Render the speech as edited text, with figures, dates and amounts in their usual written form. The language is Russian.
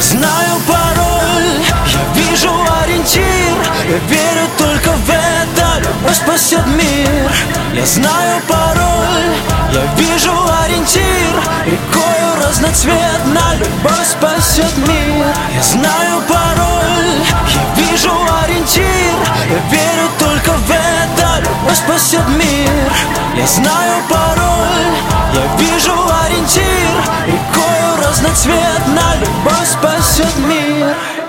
знаю пароль, я вижу ориентир. Я верю только в это, любовь спасет мир. Я знаю пароль, я вижу ориентир. Рекою разноцветно, любовь спасет мир. Я знаю пароль, я вижу ориентир. Я верю только в это, любовь спасет мир. Я знаю пароль, я вижу ориентир. Рекою разноцветно, любовь спасет мир.